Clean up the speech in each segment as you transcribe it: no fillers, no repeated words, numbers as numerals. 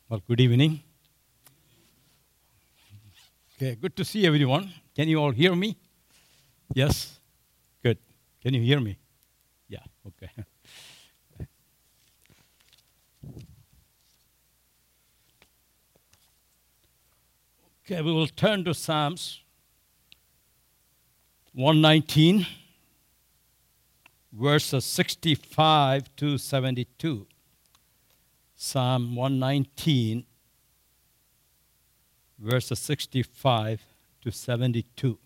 Well, good evening. Okay, good to see everyone. Can you all hear me? Yes? Good. Can you hear me? Yeah, okay. Okay, we will turn to Psalms 119, verses 65 to 72. Psalm 119, verses 65 to 72.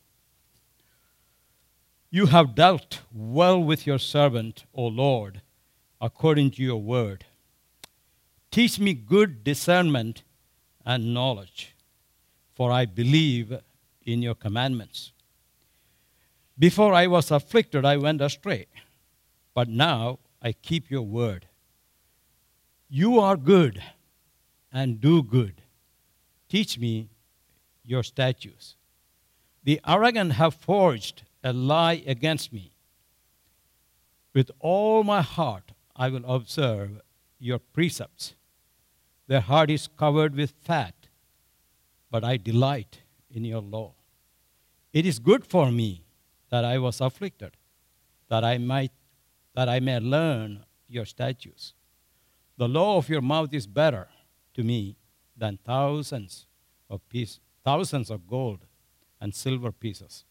You have dealt well with your servant, O Lord, according to your word. Teach me good discernment and knowledge, for I believe in your commandments. Before I was afflicted, I went astray, but now I keep your word. You are good and do good. Teach me your statutes. The arrogant have forged a lie against me. With all my heart, I will observe your precepts. Their heart is covered with fat, but I delight in your law. It is good for me that I was afflicted, that I may learn your statutes. The law of your mouth is better to me than thousands of gold and silver pieces.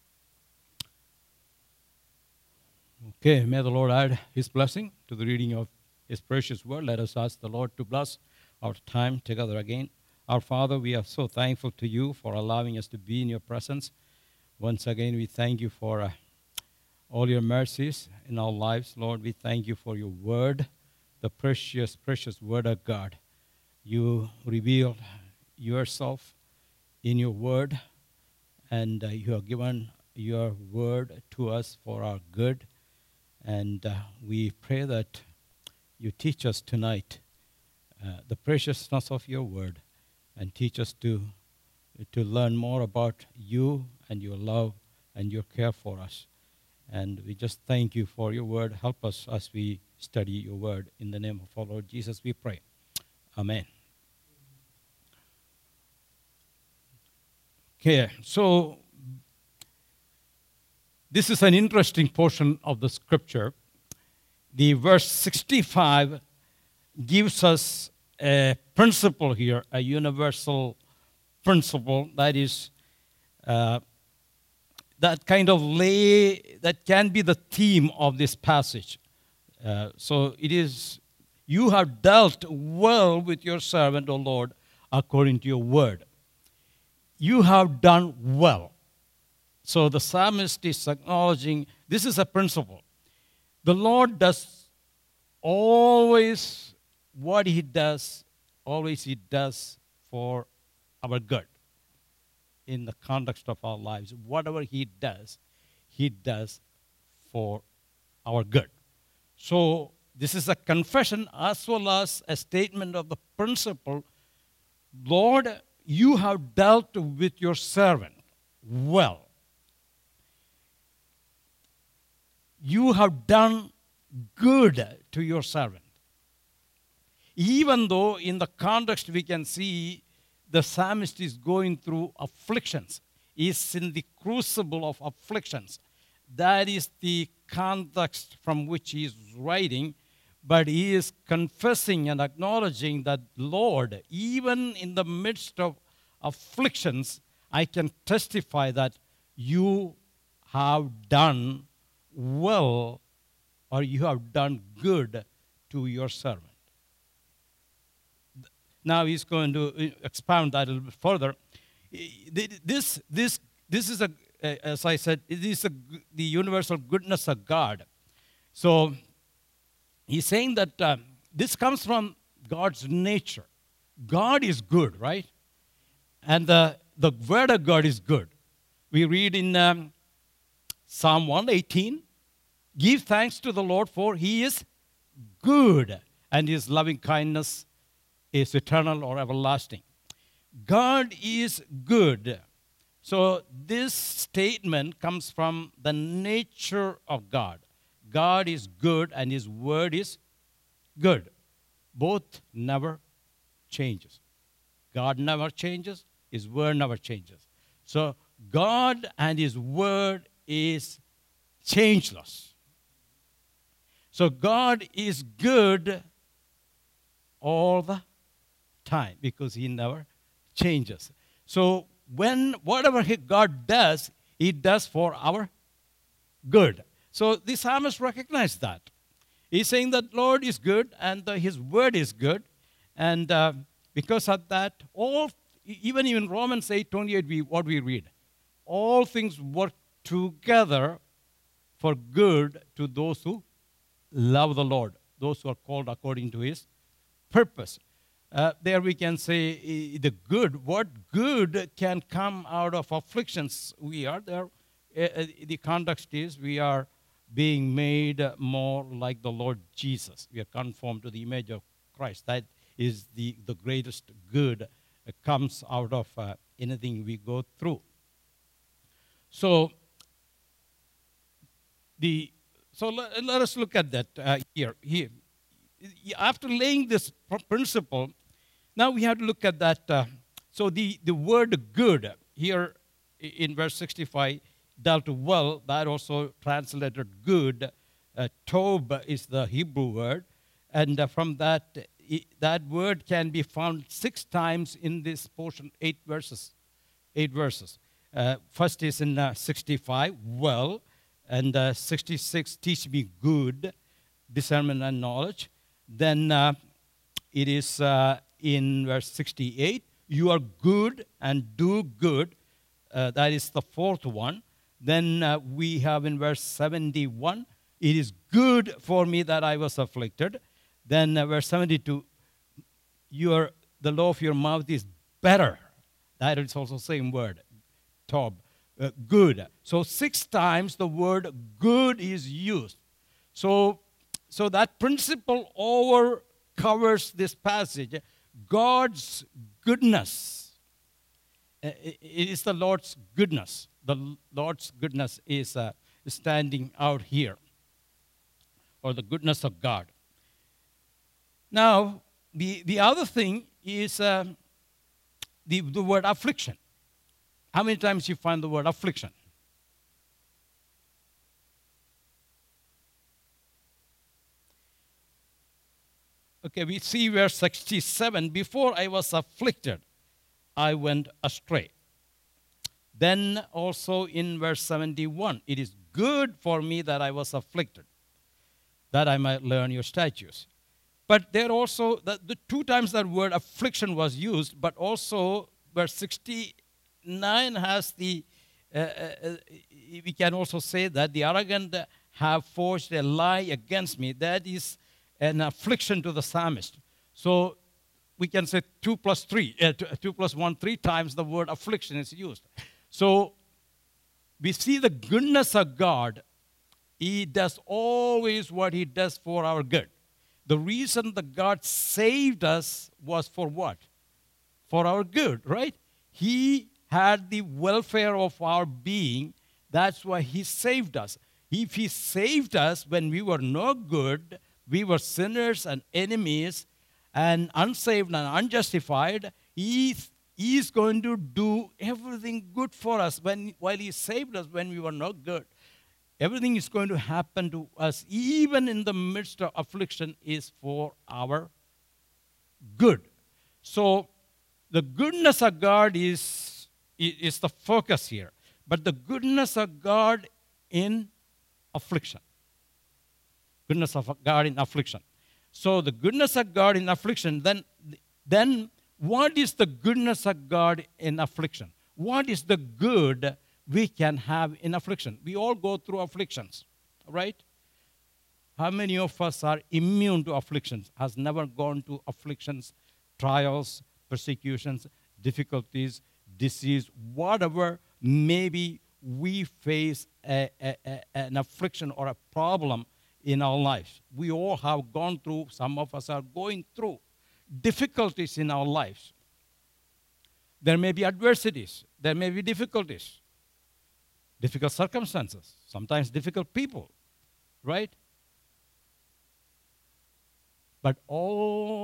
Okay, may the Lord add his blessing to the reading of his precious word. Let us ask the Lord to bless our time together again. Our Father, we are so thankful to you for allowing us to be in your presence. Once again, we thank you for all your mercies in our lives. Lord, we thank you for your word, the precious, precious word of God. You revealed yourself in your word, and you have given your word to us for our good. And we pray that you teach us tonight the preciousness of your word and teach us to learn more about you and your love and your care for us. And we just thank you for your word. Help us as we study your word. In the name of our Lord Jesus, we pray. Amen. Okay, so this is an interesting portion of the scripture. The verse 65 gives us a principle here, a universal principle that is that can be the theme of this passage. So it is, you have dealt well with your servant, O Lord, according to your word. You have done well. So the psalmist is acknowledging this is a principle. The Lord does always what he does for our good in the context of our lives. Whatever he does for our good. So this is a confession as well as a statement of the principle. Lord, you have dealt with your servant well. You have done good to your servant. Even though in the context we can see the psalmist is going through afflictions. He is in the crucible of afflictions. That is the context from which he is writing. But he is confessing and acknowledging that, Lord, even in the midst of afflictions, I can testify that you have done well, or you have done good to your servant. Now he's going to expound that a little bit further. This is as I said, it is the universal goodness of God. So he's saying that this comes from God's nature. God is good, right? And the word of God is good. We read in Psalm 118, give thanks to the Lord, for he is good, and his loving kindness is eternal or everlasting. God is good. So this statement comes from the nature of God. God is good and his word is good. Both never changes. God never changes. His word never changes. So God and his word is changeless. So God is good all the time because he never changes. So whatever God does, he does for our good. So the psalmist recognized that. He's saying that Lord is good and his word is good. And because of that, even in Romans 8:28, what we read, all things work together for good to those who love the Lord, those who are called according to his purpose. There we can say the good. What good can come out of afflictions we are there? The context is we are being made more like the Lord Jesus. We are conformed to the image of Christ. That is the greatest good comes out of anything we go through. So let us look at that here. After laying this principle, now we have to look at that. So the word good here in verse 65 dealt well. That also translated good. Tob is the Hebrew word. And from that word can be found 6 times in this portion, 8 verses. 8 verses. First is in 65, well. And 66, teach me good, discernment and knowledge. Then it is in verse 68, you are good and do good. That is the 4th one. Then we have in verse 71, it is good for me that I was afflicted. Then verse 72, the law of your mouth is better. That is also the same word, Tob. Good. So 6 times the word good is used. So that principle covers this passage. God's goodness. It is the Lord's goodness. The Lord's goodness is standing out here. Or the goodness of God. Now, the other thing is the word affliction. How many times you find the word affliction? Okay, we see verse 67. Before I was afflicted, I went astray. Then also in verse 71, it is good for me that I was afflicted, that I might learn your statutes. But there also, the 2 times that word affliction was used, but also verse 69 has we can also say that the arrogant have forged a lie against me. That is an affliction to the psalmist. So we can say 2 plus 1, 3 times the word affliction is used. So we see the goodness of God. He does always what he does for our good. The reason that God saved us was for what? For our good, right? He had the welfare of our being. That's why he saved us. If he saved us when we were no good, we were sinners and enemies and unsaved and unjustified, he is going to do everything good for us while he saved us when we were not good. Everything is going to happen to us, even in the midst of affliction, is for our good. So the goodness of God is the focus here. But the goodness of God in affliction. Goodness of God in affliction. So the goodness of God in affliction, then what is the goodness of God in affliction? What is the good we can have in affliction? We all go through afflictions, right? How many of us are immune to afflictions, has never gone to afflictions, trials, persecutions, difficulties, disease, whatever maybe we face an affliction or a problem in our lives. We all have gone through, some of us are going through difficulties in our lives. There may be adversities, there may be difficulties, difficult circumstances, sometimes difficult people, right? But all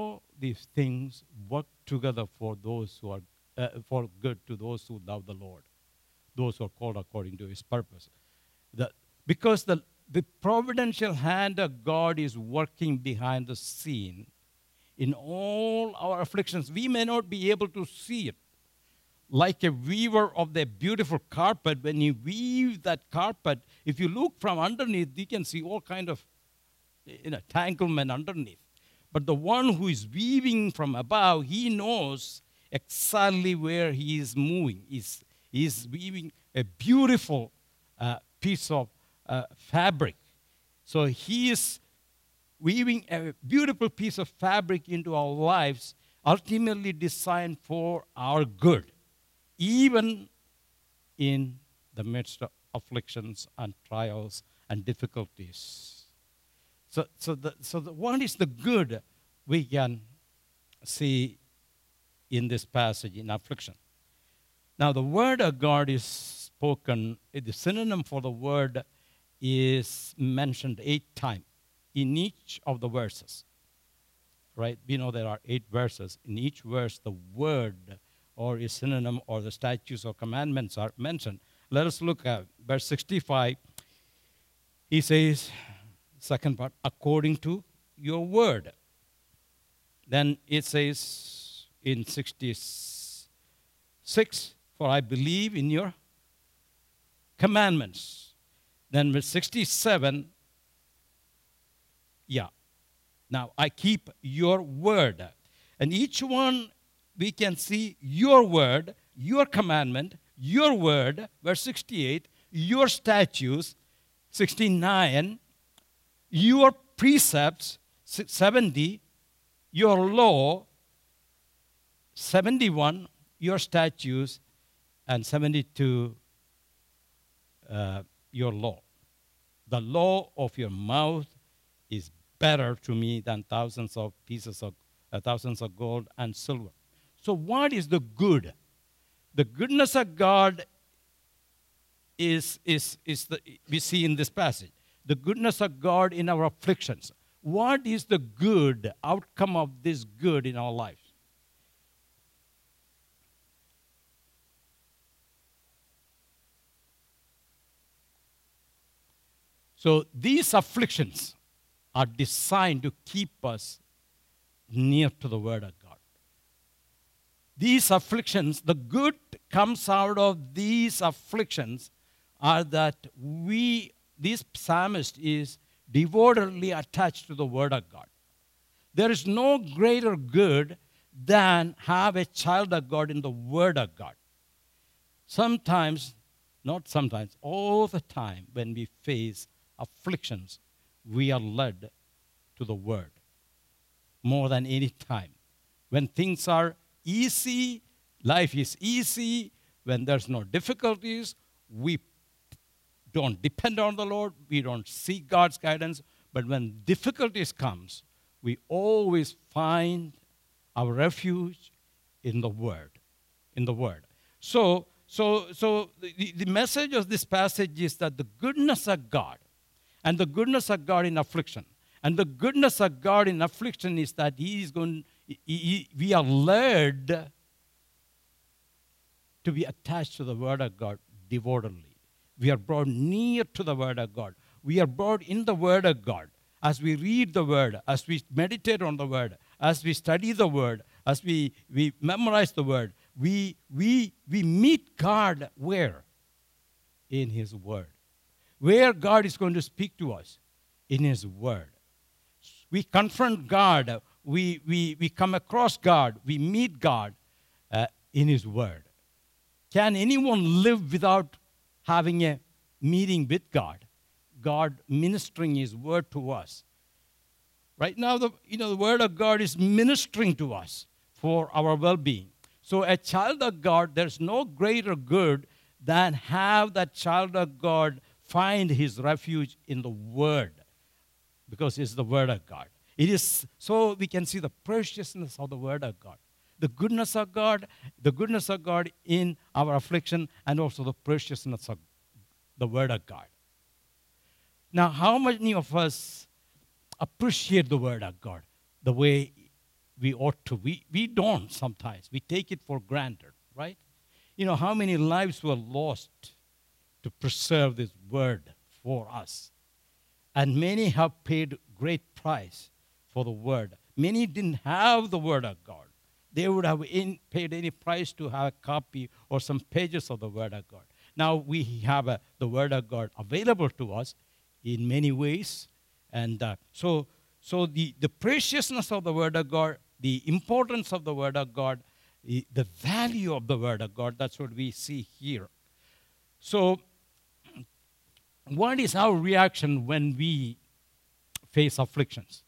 these things work together for those who are for good to those who love the Lord, those who are called according to his purpose. Because the providential hand of God is working behind the scene in all our afflictions. We may not be able to see it. Like a weaver of the beautiful carpet, when you weave that carpet, if you look from underneath, you can see all kind of tanglement underneath. But the one who is weaving from above, he knows exactly where he is moving. He's weaving a beautiful piece of fabric. So he is weaving a beautiful piece of fabric into our lives, ultimately designed for our good, even in the midst of afflictions and trials and difficulties. So what is the good we can see in this passage in affliction? Now, the word of God is spoken, the synonym for the word is mentioned 8 times in each of the verses. Right? We know there are 8 verses. In each verse, the word or a synonym or the statutes or commandments are mentioned. Let us look at verse 65. He says, second part, according to your word. Then it says in 66, for I believe in your commandments. Then with 67, now I keep your word. And each one we can see your word, your commandment, your word, verse 68, your statutes, 69, your precepts, 70, your law, 71, your statutes, and 72, your law. The law of your mouth is better to me than thousands of gold and silver. So what is the good? The goodness of God we see in this passage. The goodness of God in our afflictions. What is the good outcome of this good in our lives? So these afflictions are designed to keep us near to the Word of God. These afflictions, the good comes out of these afflictions are that this psalmist is devotedly attached to the Word of God. There is no greater good than have a child of God in the Word of God. Sometimes, not sometimes, all the time when we face afflictions, we are led to the Word more than any time. When things are easy, life is easy, when there's no difficulties, we don't depend on the Lord, we don't seek God's guidance, but when difficulties comes, we always find our refuge in the Word. In the Word. So the message of this passage is that the goodness of God and the goodness of God in affliction. And the goodness of God in affliction is that we are led to be attached to the Word of God devotedly. We are brought near to the Word of God. We are brought in the Word of God. As we read the Word, as we meditate on the Word, as we study the Word, as we memorize the Word, we meet God where? In His Word. Where God is going to speak to us? In His Word. We confront God. We come across God. We meet God in His Word. Can anyone live without having a meeting with God? God ministering His Word to us. Right now, the Word of God is ministering to us for our well-being. So a child of God, there's no greater good than have that child of God find his refuge in the Word, because it's the Word of God. It is so we can see the preciousness of the Word of God, the goodness of God in our affliction, and also the preciousness of the Word of God. Now, how many of us appreciate the Word of God the way we ought to. We don't sometimes. We take it for granted, right? You know, how many lives were lost to preserve this word for us? And many have paid great price for the word. Many didn't have the word of God. They would have paid any price to have a copy or some pages of the word of God. Now we have the word of God available to us in many ways. And so the preciousness of the word of God, the importance of the word of God, the value of the word of God, that's what we see here. So what is our reaction when we face afflictions?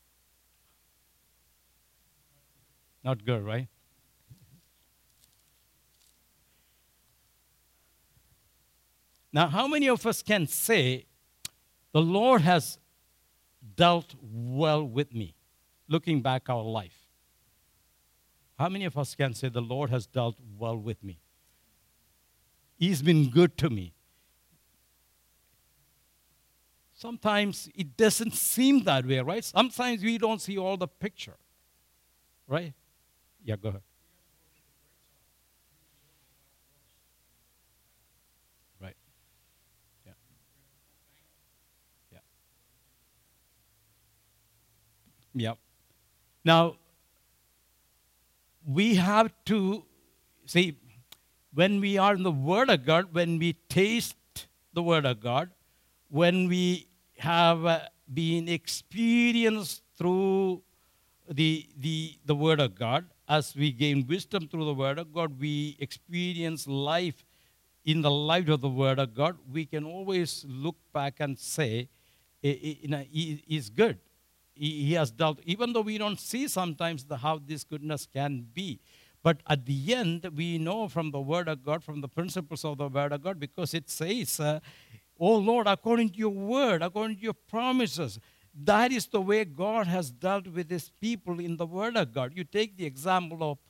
Not good, right? Now, how many of us can say, the Lord has dealt well with me, looking back our life? How many of us can say, the Lord has dealt well with me? He's been good to me. Sometimes it doesn't seem that way, right? Sometimes we don't see all the picture, right? Yeah, go ahead. Right. Yeah. Yeah. Yeah. Now, we have to see, when we are in the Word of God, when we taste the Word of God, when we have been experienced through the Word of God, as we gain wisdom through the Word of God, we experience life in the light of the Word of God, we can always look back and say, He is good. He has dealt, even though we don't see sometimes how this goodness can be. But at the end, we know from the Word of God, from the principles of the Word of God, because it says, oh Lord, according to your word, according to your promises, that is the way God has dealt with his people in the Word of God. You take the example of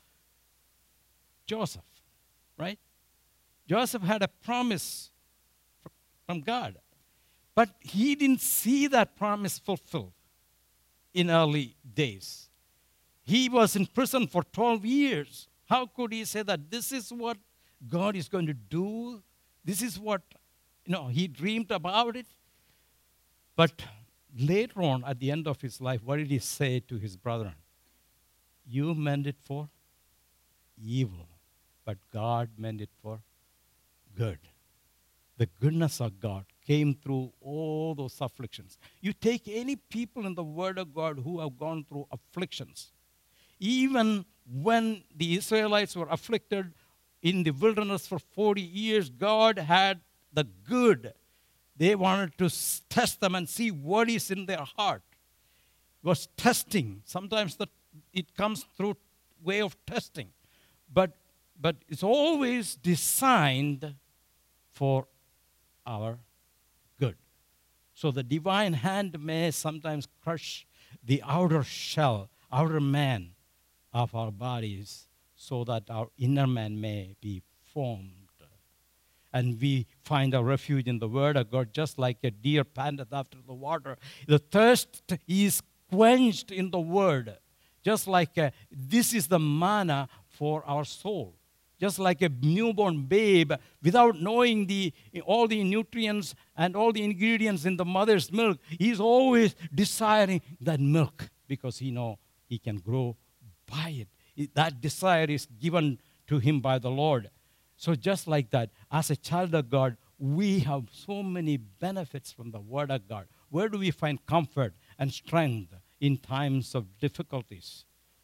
Joseph, right? Joseph had a promise from God, but he didn't see that promise fulfilled in early days. He was in prison for 12 years. How could he say that this is what God is going to do? This is what, he dreamed about it. But later on, at the end of his life, what did he say to his brethren? You meant it for evil, but God meant it for good. The goodness of God came through all those afflictions. You take any people in the Word of God who have gone through afflictions. Even when the Israelites were afflicted in the wilderness for 40 years, God had the good. They wanted to test them and see what is in their heart. It was testing. Sometimes it comes through way of testing. But it's always designed for our good. So the divine hand may sometimes crush the outer shell, outer man of our bodies, so that our inner man may be formed. And we find our refuge in the Word of God, just like a deer panteth after the water. The thirst is quenched in the Word, just like this is the manna for our soul. Just like a newborn babe, without knowing all the nutrients and all the ingredients in the mother's milk, he's always desiring that milk because he knows he can grow by it. That desire is given to him by the Lord. So just like that, as a child of God, we have so many benefits from the Word of God. Where do we find comfort and strength in times of difficulties?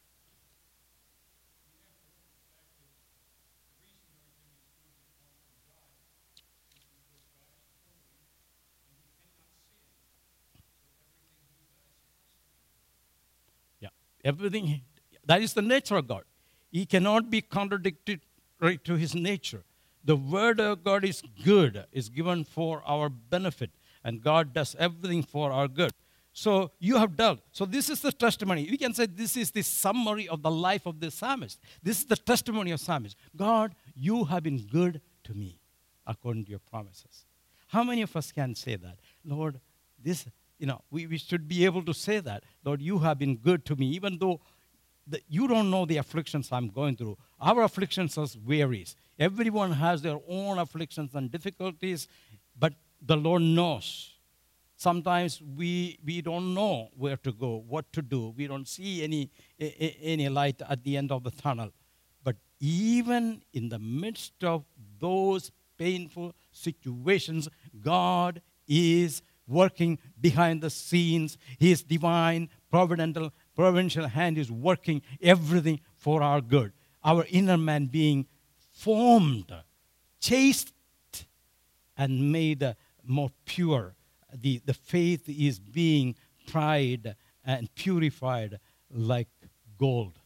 Yeah, everything, that is the nature of God. He cannot be contradicted to his nature. The Word of God is good, is given for our benefit, and God does everything for our good. So you have dealt. So this is the testimony. We can say this is the summary of the life of the psalmist. This is the testimony of psalmist. God, you have been good to me according to your promises. How many of us can say that? Lord, this, we should be able to say that. Lord, you have been good to me, even though You don't know the afflictions I'm going through. Our afflictions are varies. Everyone has their own afflictions and difficulties, but the Lord knows. Sometimes we don't know where to go, what to do. We don't see any light at the end of the tunnel. But even in the midst of those painful situations, God is working behind the scenes. His divine, providential hand is working everything for our good. Our inner man being formed, chased, and made more pure. The faith is being tried and purified like gold.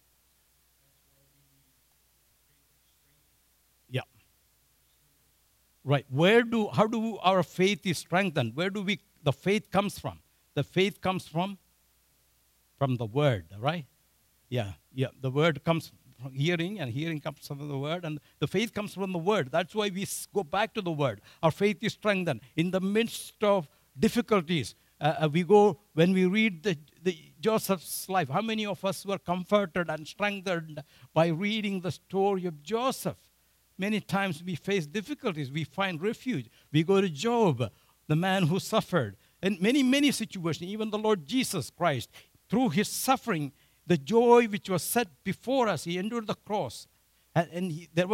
Yeah. Right. How do our faith is strengthened? Where do the faith comes from? The faith comes from the word, right? Yeah. The word comes from hearing, and hearing comes from the word, and the faith comes from the word. That's why we go back to the word. Our faith is strengthened in the midst of difficulties. When we read the Joseph's life, how many of us were comforted and strengthened by reading the story of Joseph? Many times we face difficulties. We find refuge. We go to Job, the man who suffered. And many situations, even the Lord Jesus Christ, through his suffering, the joy which was set before us, he endured the cross. And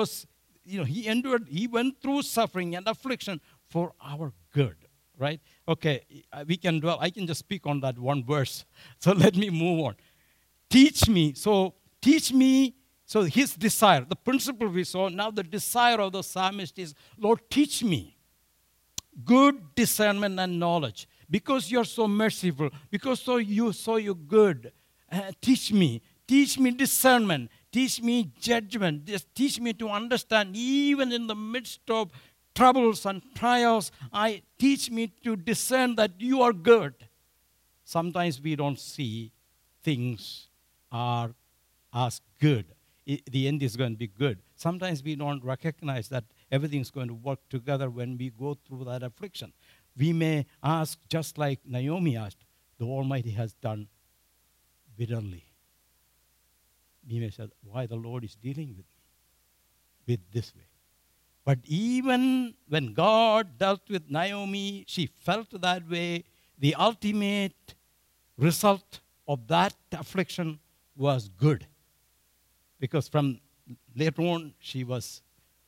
he went through suffering and affliction for our good. Right? Okay, I can just speak on that one verse. So let me move on. Teach me. So his desire, the principle we saw, now the desire of the psalmist is, Lord, teach me good discernment and knowledge. Because you're so merciful, because you're good. Teach me discernment. Teach me judgment. Just teach me to understand, even in the midst of troubles and trials, teach me to discern that you are good. Sometimes we don't see things are as good. The end is going to be good. Sometimes we don't recognize that everything's going to work together when we go through that affliction. We may ask, just like Naomi asked, the Almighty has done bitterly. We may say, why the Lord is dealing with me with this way. But even when God dealt with Naomi, she felt that way. The ultimate result of that affliction was good. Because from later on, she has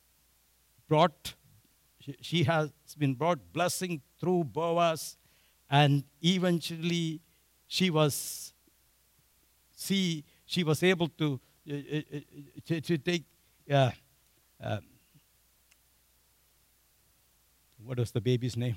been brought blessing through Boaz, and eventually she was able to take. What was the baby's name?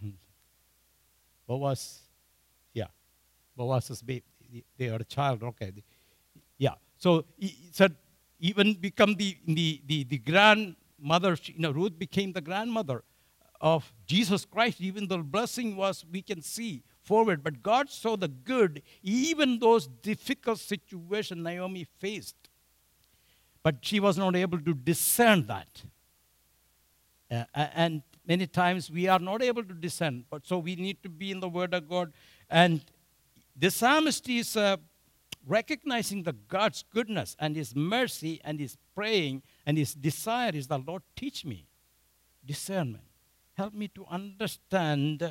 Boaz. Yeah. Boaz's baby. They had a child. Okay. Yeah. So he said, even become the grandmother. Ruth became the grandmother of Jesus Christ. Even the blessing was, we can see forward. But God saw the good, even those difficult situations Naomi faced. But she was not able to discern that. And many times we are not able to discern. But so we need to be in the Word of God. And the psalmist is recognizing the God's goodness and His mercy, and His praying, and his desire is, the Lord, teach me discernment. Help me to understand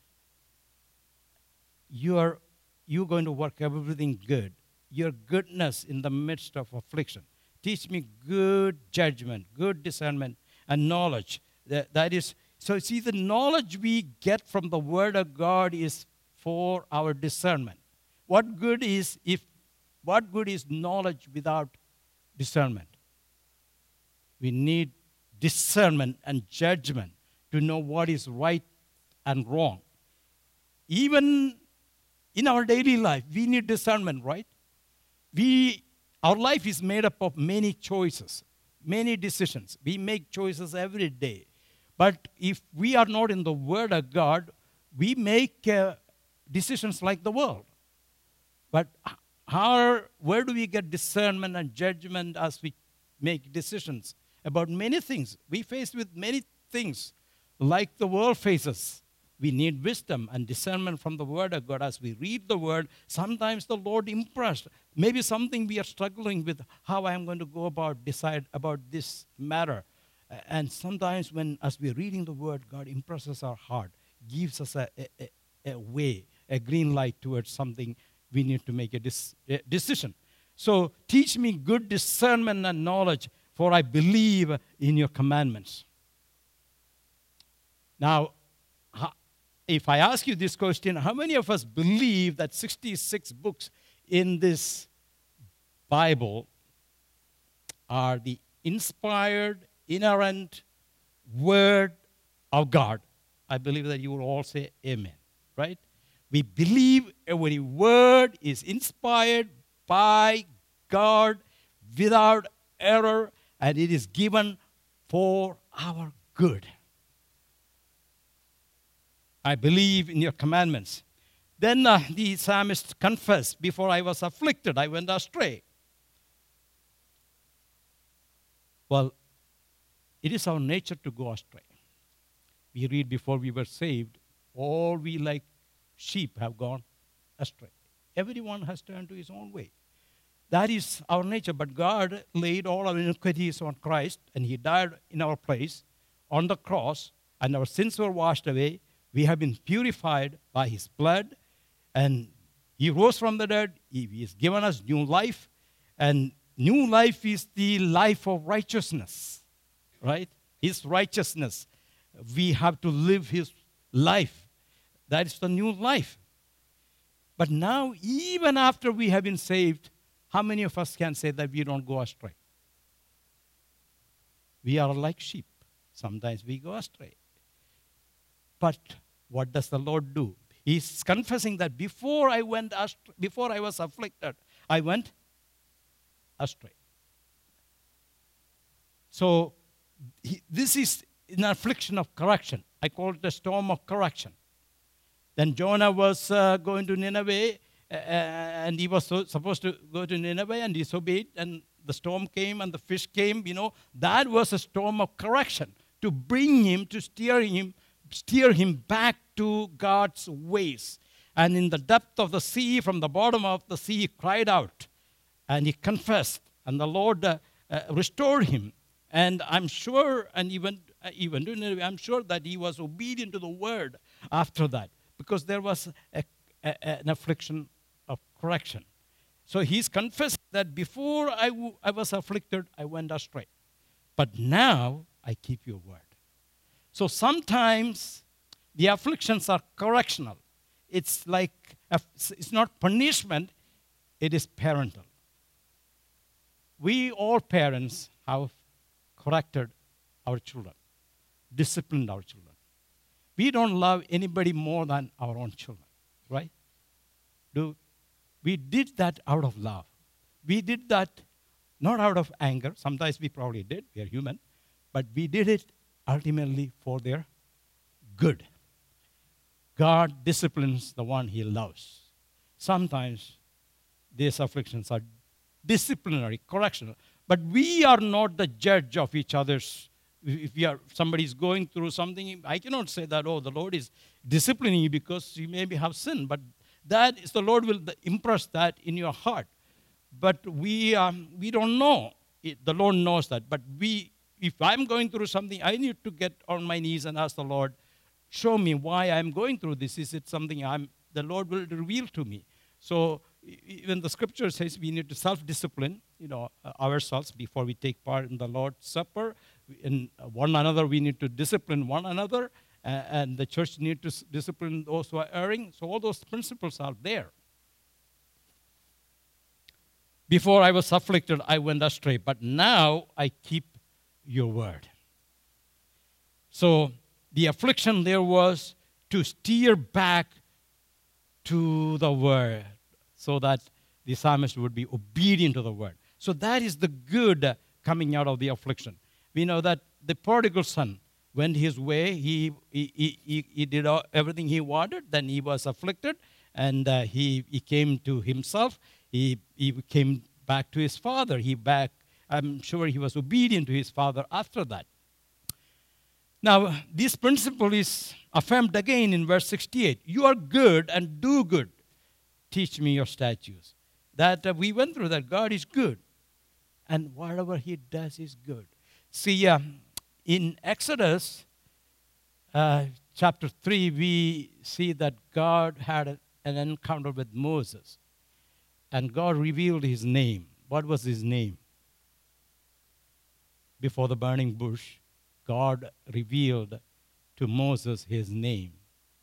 you're going to work everything good. Your goodness in the midst of affliction. Teach me good judgment, good discernment, and knowledge. That is, so see, the knowledge we get from the Word of God is for our discernment. What good is knowledge without discernment? We need discernment and judgment to know what is right and wrong. Even in our daily life, we need discernment, right? Our life is made up of many choices, many decisions. We make choices every day. But if we are not in the Word of God, we make decisions like the world. But where do we get discernment and judgment as we make decisions about many things? We face with many things like the world faces. We need wisdom and discernment from the Word of God as we read the Word. Sometimes the Lord impressed Maybe something we are struggling with, how I am going to go about, decide about this matter. And sometimes when, as we're reading the word, God impresses our heart, gives us a way, a green light towards something we need to make a decision. So teach me good discernment and knowledge, for I believe in your commandments. Now, if I ask you this question, how many of us believe that 66 books in this Bible are the inspired, inerrant word of God? I believe that you will all say amen, right? We believe every word is inspired by God without error, and it is given for our good. I believe in your commandments. Then the psalmist confessed, before I was afflicted, I went astray. Well, it is our nature to go astray. We read, before we were saved, all we like sheep have gone astray. Everyone has turned to his own way. That is our nature. But God laid all our iniquities on Christ, and he died in our place on the cross, and our sins were washed away. We have been purified by his blood, and he rose from the dead. He has given us new life, and new life is the life of righteousness, right? His righteousness. We have to live his life. That is the new life. But now, even after we have been saved, how many of us can say that we don't go astray? We are like sheep. Sometimes we go astray. But what does the Lord do? He's confessing that before I was afflicted, I went astray. So this is an affliction of correction. I call it a storm of correction. Then Jonah was going to Nineveh, and he was supposed to go to Nineveh and disobeyed, and the storm came and the fish came. That was a storm of correction to bring him, to steer him back to God's ways. And in the depth of the sea, from the bottom of the sea, he cried out, and he confessed, and the Lord restored him. And I'm sure, and even to Nineveh, I'm sure that he was obedient to the word after that, because there was an affliction of correction. So he's confessed that before I was afflicted, I went astray. But now I keep your word. So sometimes the afflictions are correctional. It's like, it's not punishment, it is parental. We all parents have corrected our children, disciplined our children. We don't love anybody more than our own children, right? We did that out of love. We did that not out of anger. Sometimes we probably did. We are human. But we did it ultimately for their good. God disciplines the one he loves. Sometimes these afflictions are disciplinary, correctional. But we are not the judge of each other's. If somebody is going through something, I cannot say that, the Lord is disciplining you because you maybe have sinned. But that is, the Lord will impress that in your heart. But we don't know. The Lord knows that. But if I'm going through something, I need to get on my knees and ask the Lord, show me why I'm going through this. Is it something the Lord will reveal to me? So even the scripture says we need to self-discipline, ourselves before we take part in the Lord's Supper. In one another, we need to discipline one another, and the church need to discipline those who are erring. So all those principles are there. Before I was afflicted, I went astray, but now I keep your word. So the affliction there was to steer back to the word so that the psalmist would be obedient to the word. So that is the good coming out of the affliction. We know that the prodigal son went his way. He did everything he wanted. Then he was afflicted, and he came to himself. He came back to his father. I'm sure he was obedient to his father after that. Now, this principle is affirmed again in verse 68. You are good and do good. Teach me your statutes. that we went through, that God is good. And whatever he does is good. See, in Exodus chapter 3, we see that God had an encounter with Moses. And God revealed his name. What was his name? Before the burning bush, God revealed to Moses his name.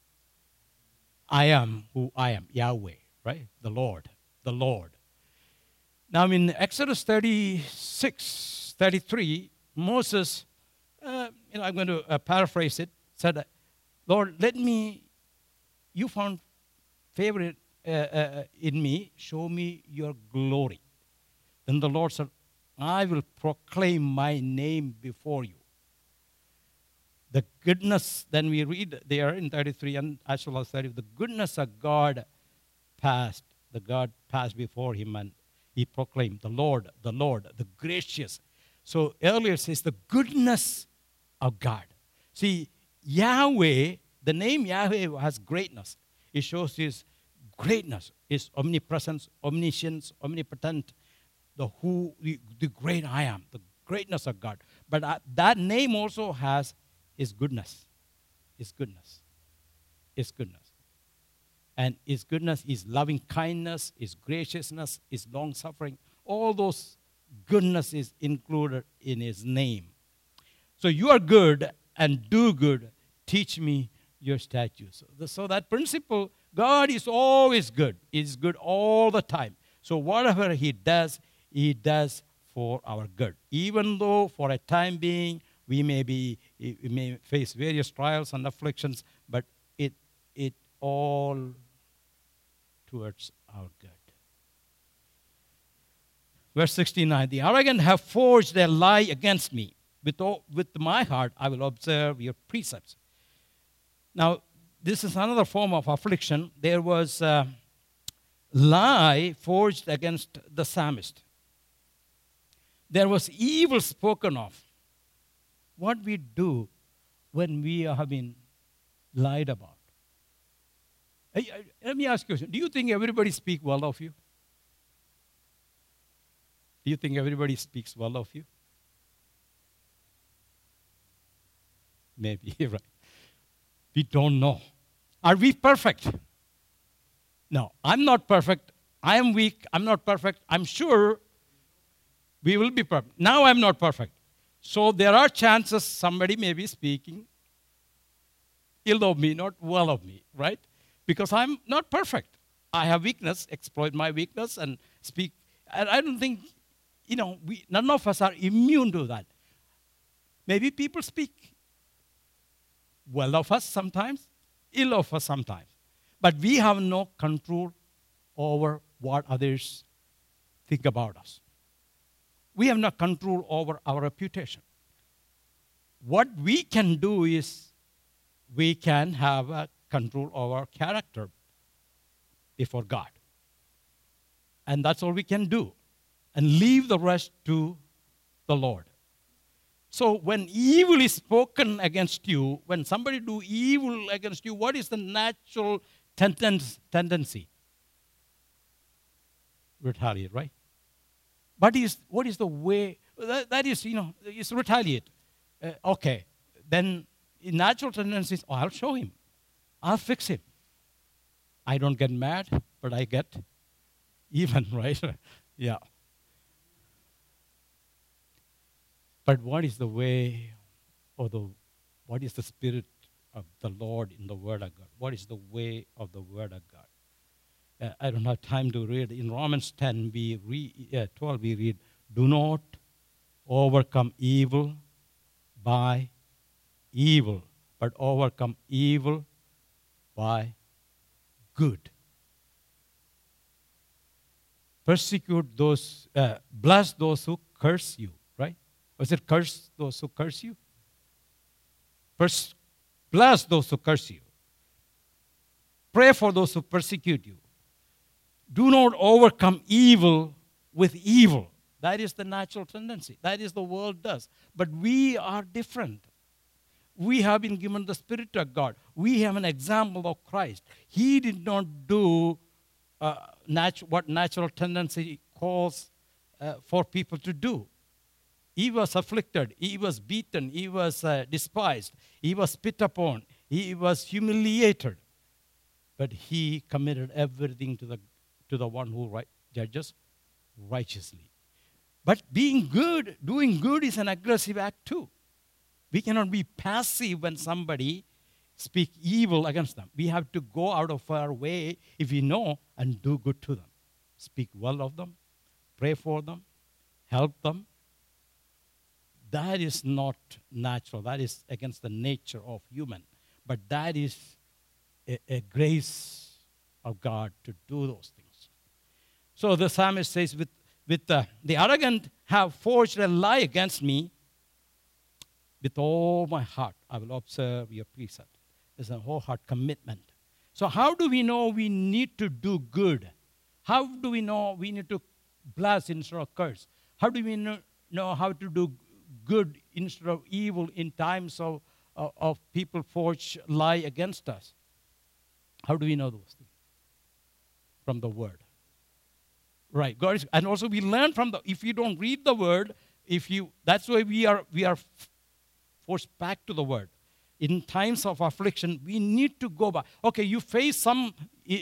I am who I am, Yahweh, right? The Lord, the Lord. Now in Exodus 36, 33, Moses, I'm going to paraphrase it, said, Lord, you found favor in me, show me your glory. Then the Lord said, I will proclaim my name before you. The goodness, then we read there in 33 and as well as 30, the goodness of God passed. The God passed before him and he proclaimed, the Lord, the gracious. So earlier it says the goodness of God. See, Yahweh, the name Yahweh has greatness. It shows his greatness, his omnipresence, omniscience, omnipotent, the great I am, the greatness of God. But that name also has his goodness. His goodness. His goodness. And his goodness is loving kindness, his graciousness, his long suffering. All those goodness is included in his name. So you are good and do good. Teach me your statutes. So that principle, God is always good. He's good all the time. So whatever he does for our good. Even though for a time being we may face various trials and afflictions, but it all towards our good. Verse 69, the arrogant have forged their lie against me. With my heart I will observe your precepts. Now, this is another form of affliction. There was a lie forged against the psalmist. There was evil spoken of. What we do when we have been lied about. Let me ask you a question. Do you think everybody speaks well of you? Do you think everybody speaks well of you? Maybe, right. We don't know. Are we perfect? No, I'm not perfect. I am weak. I'm not perfect. I'm sure we will be perfect. Now I'm not perfect. So there are chances somebody may be speaking ill of me, not well of me, right? Because I'm not perfect. I have weakness, exploit my weakness and speak. And I don't think, none of us are immune to that. Maybe people speak well of us sometimes, ill of us sometimes. But we have no control over what others think about us. We have no control over our reputation. What we can do is we can have a control over our character before God. And that's all we can do. And leave the rest to the Lord. So when evil is spoken against you, when somebody do evil against you, what is the natural tendency? Retaliate, right? But what is the way? That is, is retaliate. Okay, then in natural tendencies, I'll show him. I'll fix him. I don't get mad, but I get even, right? Yeah. But what is the way, what is the spirit of the Lord in the Word of God? What is the way of the Word of God? I don't have time to read. In Romans 12, we read, do not overcome evil by evil, but overcome evil by good. Persecute those, bless those who curse you, right? Was it curse those who curse you? Bless those who curse you. Pray for those who persecute you. Do not overcome evil with evil. That is the natural tendency. That is the world does. But we are different. We have been given the Spirit of God. We have an example of Christ. He did not do what natural tendency calls for people to do. He was afflicted, he was beaten, he was despised, he was spit upon, he was humiliated. But he committed everything to the one who judges righteously. But being good, doing good is an aggressive act too. We cannot be passive when somebody speak evil against them. We have to go out of our way if we know and do good to them. Speak well of them, pray for them, help them. That is not natural. That is against the nature of human. But that is a grace of God to do those things. So the psalmist says, the arrogant have forged a lie against me. With all my heart, I will observe your precept. There's a whole-heart commitment. So how do we know we need to do good? How do we know we need to bless instead of curse? How do we know how to do good instead of evil in times of people forge lie against us? How do we know those things? From the Word. Right. God is, and also we learn from if you don't read the Word, that's why we are forced back to the Word. In times of affliction, we need to go back. Okay, you face some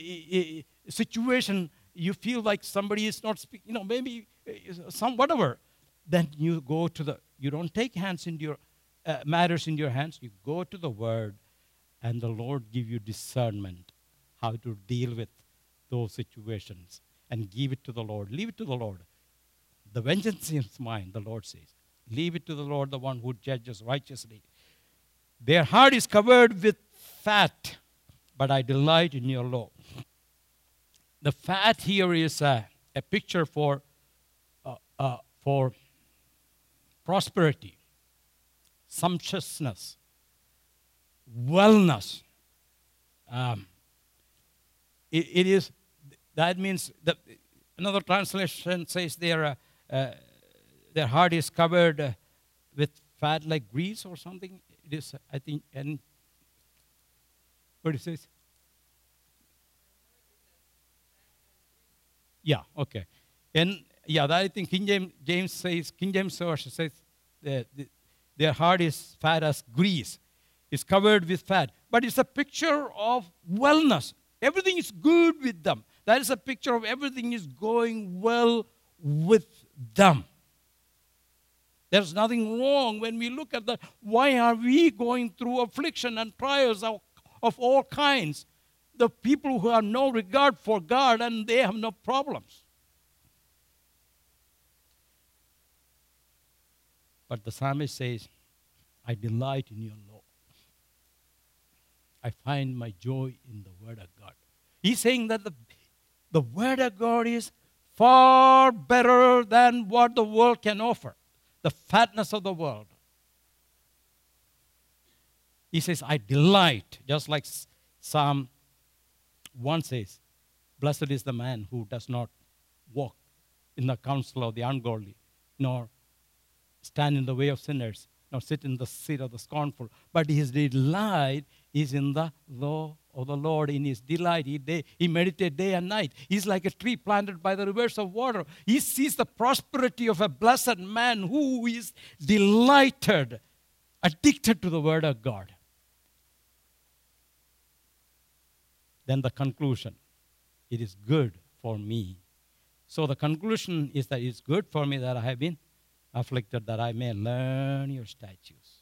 situation, you feel like somebody is not speaking, maybe some whatever. Then you go you don't take matters in your hands. You go to the Word, and the Lord give you discernment how to deal with those situations, and give it to the Lord. Leave it to the Lord. The vengeance is mine, the Lord says. Leave it to the Lord, the one who judges righteously. Their heart is covered with fat, but I delight in your law. The fat here is a picture for prosperity, sumptuousness, wellness. That means that another translation says their heart is covered with fat like grease or something. It is, I think, and what it says? Yeah, okay. And that I think King James Version says their heart is fat as grease. It's covered with fat. But it's a picture of wellness. Everything is good with them. That is a picture of everything is going well with them. There's nothing wrong when we look at that. Why are we going through affliction and trials of all kinds? The people who have no regard for God and they have no problems. But the psalmist says, I delight in your law. I find my joy in the Word of God. He's saying that the Word of God is far better than what the world can offer. The fatness of the world. He says, I delight, just like Psalm 1 says, blessed is the man who does not walk in the counsel of the ungodly, nor stand in the way of sinners, nor sit in the seat of the scornful. But his delight is in the law of the Lord. In his delight, he meditates day and night. He's like a tree planted by the rivers of water. He sees the prosperity of a blessed man who is delighted, addicted to the Word of God. Then the conclusion, it is good for me. So the conclusion is that it's good for me that I have been afflicted, that I may learn your statutes.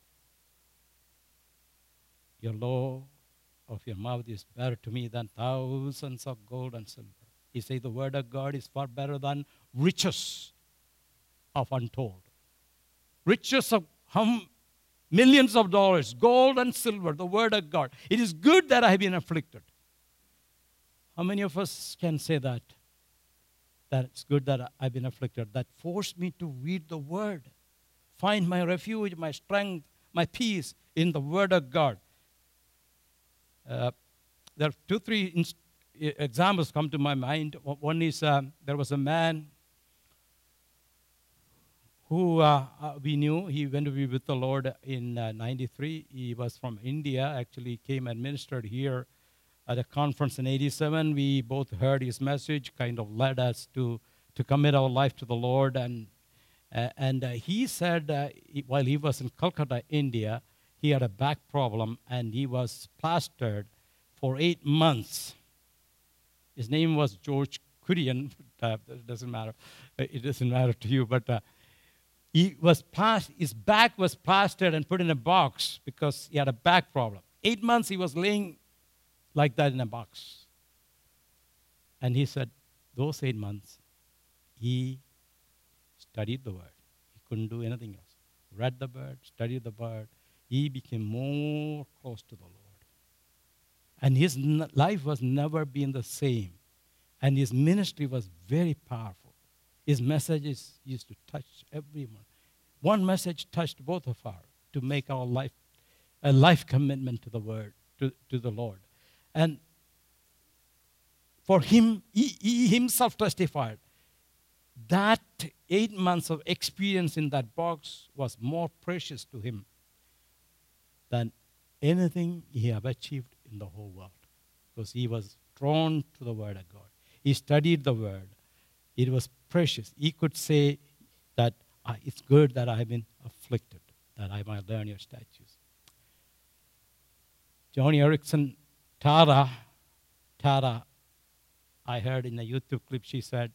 Your law of your mouth is better to me than thousands of gold and silver. He says the Word of God is far better than riches of untold. Riches of millions of dollars, gold and silver, the Word of God. It is good that I have been afflicted. How many of us can say that? That it's good that I've been afflicted. That forced me to read the Word. Find my refuge, my strength, my peace in the Word of God. There are 2-3 examples come to my mind. One is there was a man who we knew. He went to be with the Lord in 93. He was from India. Actually came and ministered here at a conference in 87. We both heard his message, kind of led us to commit our life to the Lord. And he said while he was in Calcutta, India, he had a back problem, and he was plastered for 8 months. His name was George Kurian. It doesn't matter. It doesn't matter to you, but his back was plastered and put in a box because he had a back problem. 8 months he was laying like that in a box. And he said, those 8 months, he studied the Word. He couldn't do anything else. Read the Word, studied the Word. He became more close to the Lord. And his life was never been the same. And his ministry was very powerful. His messages used to touch everyone. One message touched both of us to make our life a life commitment to the Word, to the Lord. And for him, he himself testified that 8 months of experience in that box was more precious to him than anything he have achieved in the whole world, because he was drawn to the Word of God. He studied the Word. It was precious. He could say that it's good that I have been afflicted, that I might learn your statutes. Joni Eareckson, Tara, I heard in a YouTube clip, she said,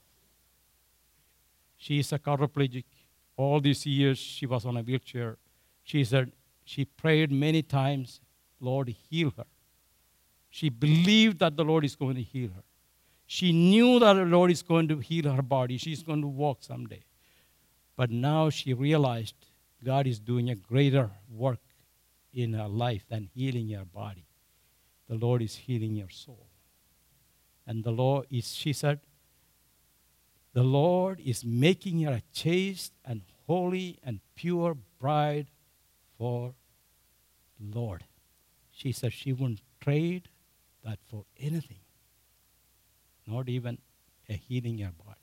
she is a quadriplegic. All these years she was on a wheelchair. She said she prayed many times, Lord, heal her. She believed that the Lord is going to heal her. She knew that the Lord is going to heal her body. She's going to walk someday. But now she realized God is doing a greater work in her life than healing her body. The Lord is healing your soul. And the Lord is, she said, the Lord is making her a chaste and holy and pure bride for the Lord. She said she wouldn't trade that for anything, not even a healing her body.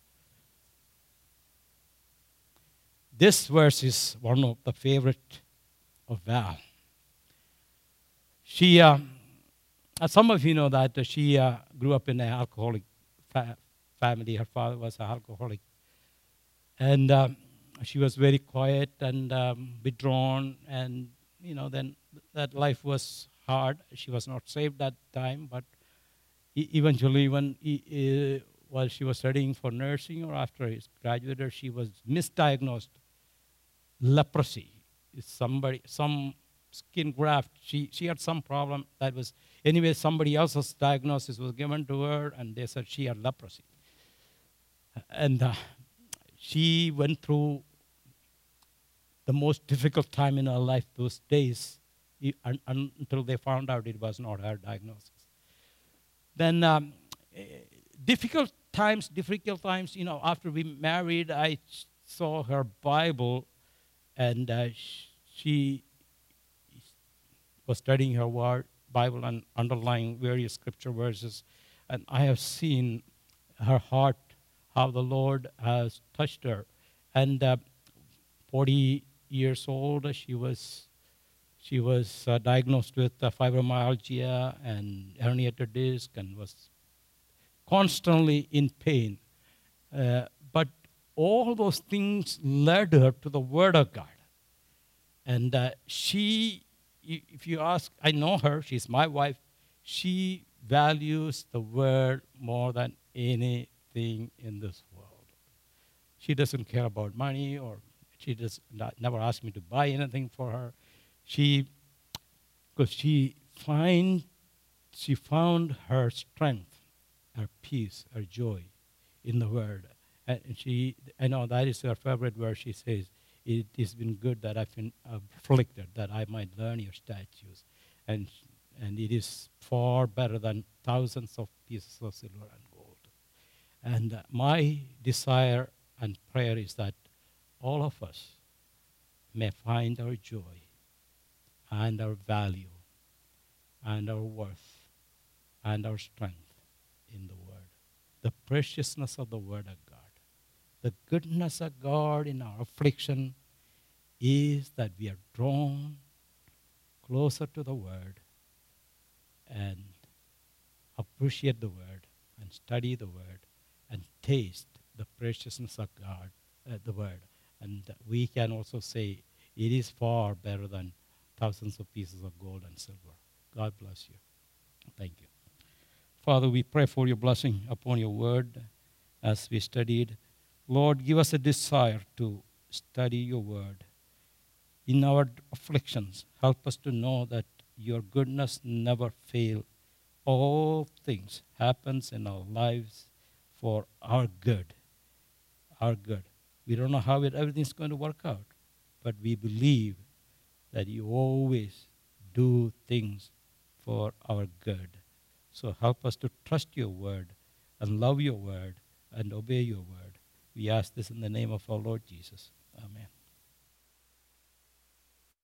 This verse is one of the favorite of Val. She, some of you know that she grew up in an alcoholic family. Her father was an alcoholic. And she was very quiet and withdrawn. And, then that life was hard. She was not saved that time. But eventually, while she was studying for nursing or after she graduated, she was misdiagnosed leprosy. Some skin graft. She had some problem that was, anyway, somebody else's diagnosis was given to her, and they said she had leprosy. And she went through the most difficult time in her life those days until they found out it was not her diagnosis. Then difficult times, after we married, I saw her Bible, and she was studying her Bible and underlying various scripture verses, and I have seen her heart, how the Lord has touched her. And 40 years old, she was diagnosed with fibromyalgia and herniated disc, and was constantly in pain. But all those things led her to the Word of God. And she, if you ask, I know her, she's my wife, she values the Word more than anything in this world. She doesn't care about money, or she never asked me to buy anything for her. Because she found her strength, her peace, her joy in the Word. And I know that is her favorite verse. She says, it has been good that I've been afflicted, that I might learn your statutes. And it is far better than thousands of pieces of silver and gold. And my desire and prayer is that all of us may find our joy and our value and our worth and our strength in the Word. The preciousness of the Word of God. The goodness of God in our affliction is that we are drawn closer to the Word, and appreciate the word and study the word and taste the preciousness of God, the word. And we can also say it is far better than thousands of pieces of gold and silver. God bless you. Thank you. Father, we pray for your blessing upon your word as we studied. Lord, give us a desire to study your word. In our afflictions, help us to know that your goodness never fails. All things happens in our lives for our good. Our good. We don't know how everything's going to work out, but we believe that you always do things for our good. So help us to trust your word and love your word and obey your word. We ask this in the name of our Lord Jesus. Amen.